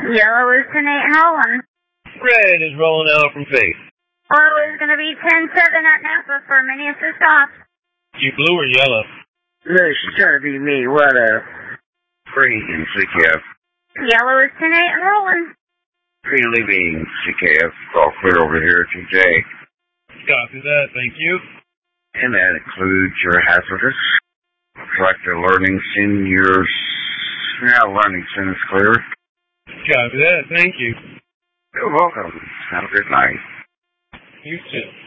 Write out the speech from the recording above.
Yellow is 10-8 rolling. Red is rolling out from Faith. Blue is going to be 10-7 at Napa for many assist off. You blue or yellow? No, she's trying to be me. What up? Green in CKF. Yellow is 10-8 rolling. Green leaving CKF. All clear over here, TJ. Copy that, thank you. And that includes your hazardous. Collector learning sin, learning sin is clear. Copy that, thank you. You're welcome. Have a good night. You too.